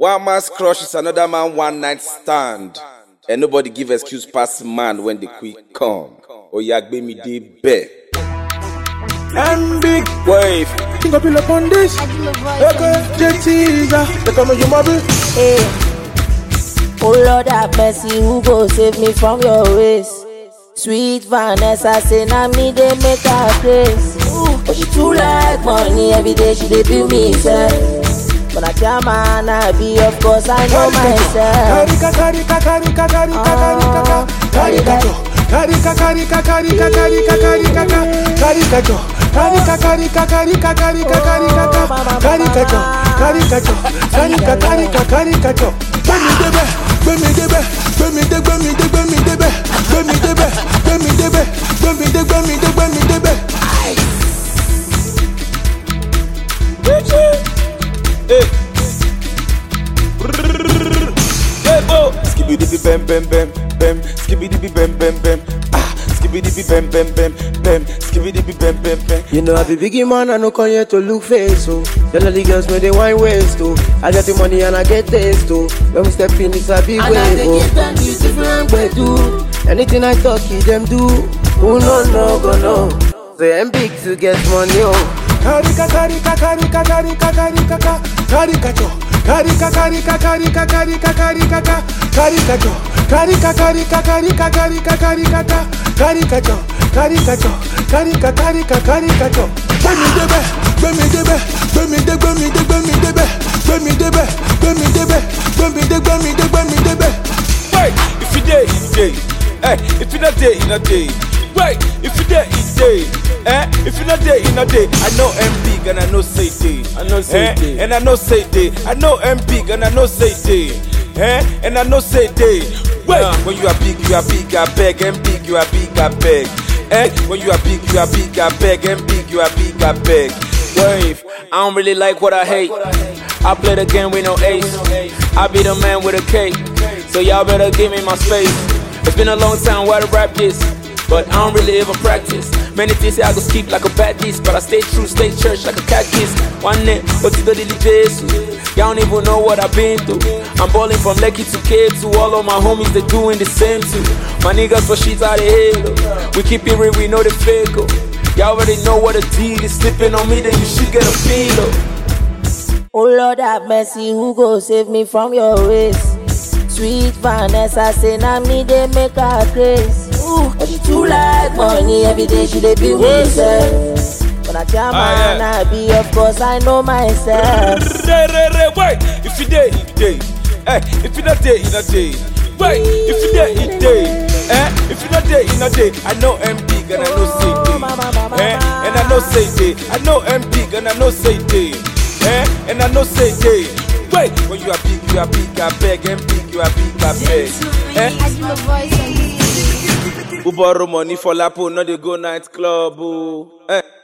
One man's crush is another man one night stand. And nobody give excuse past man when the quick come. Oh yeah, gbe me dey bear. And big wave. Think up on this. Okay, JT, they come you mobile. Hey. Oh Lord have mercy, who go save me from your ways? Sweet Vanessa say na me they make her grace. But she too like money, every day she dey bill me self. But I can't man, I be of course I know myself. Skibidi bam bam bam bam, skibidi bam bam bam, skibidi bam bam bam bam, skibidi bam bam bam. You know I be biggie man, I no come here to look face, so tell all the girls when they wine waist, too. I get the money and I get taste, too. When we step in, it's a big wave, oh. And I give them different way, do. Anything I talk, he them do. Who no go no. Say I'm big to get money, oh. If you day, you day. If you not day, you not day. Wait, if you day, you day. If you not day, you not day. I know I'm big and I know say day. I know say day. And I know say day. I know I'm big and I know say day. And I know say day. Wait, when you are big, I beg. And big, you are big, I beg. When you are big, I beg. And big, you are big, I beg. Wave, I don't really like what I hate. I play the game with no ace. I be the man with a cake. So y'all better give me my space. It's been a long time where I rap this, but I don't really ever practice. Many things say I go skip like a bad diss, but I stay true, stay church like a cat kiss. One day, but you the Jesus. Y'all don't even know what I've been through. I'm balling from Lekki to K2. All of my homies, they doing the same too. My niggas for shit out of here. We keep it real, we know the fake. Y'all already know what the deal is. Slipping on me, then you should get a feel. Oh Lord have mercy, who go save me from your ways? Sweet Vanessa say na me they make her grace. But she too like money, every day she dey bill me self. But I can't man, I be of course I know myself. Wait, if you day, you day. If you not day, you not day. Wait, if you day, you day. If you not day, you not day. I know I'm big and I know say day. And I know say day. I know I'm big and I know say day. And I know say day. Wait, when you are big, I beg. And big, you are big, I beg. Who borrow money for Lapo, not they go night club.